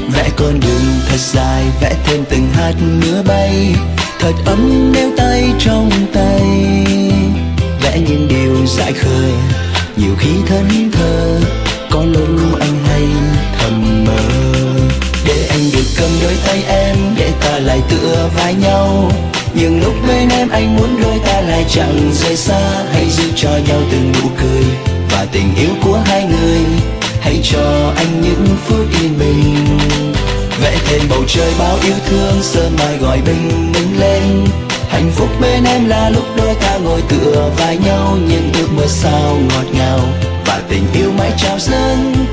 Vẽ con đường thật dài, vẽ thêm từng hạt mưa bay, thật ấm nếu tay trong tay. Vẽ những điều dại khờ, nhiều khi thẫn thờ, có lúc anh hay thầm mơ. Để anh được cầm đôi tay em, để ta lại tựa vai nhau. Nhưng lúc bên em anh muốn đôi ta lại chẳng rời xa. Hãy giữ cho nhau từng nụ cười và tình yêu của hai người. Hãy cho anh những phút yên bình. Vẽ thêm bầu trời bao yêu thương, sớm mai gọi bình minh lên. Hạnh phúc bên em là lúc đôi ta ngồi tựa vai nhau. Những ước mơ sao ngọt ngào và tình yêu mãi trao dâng.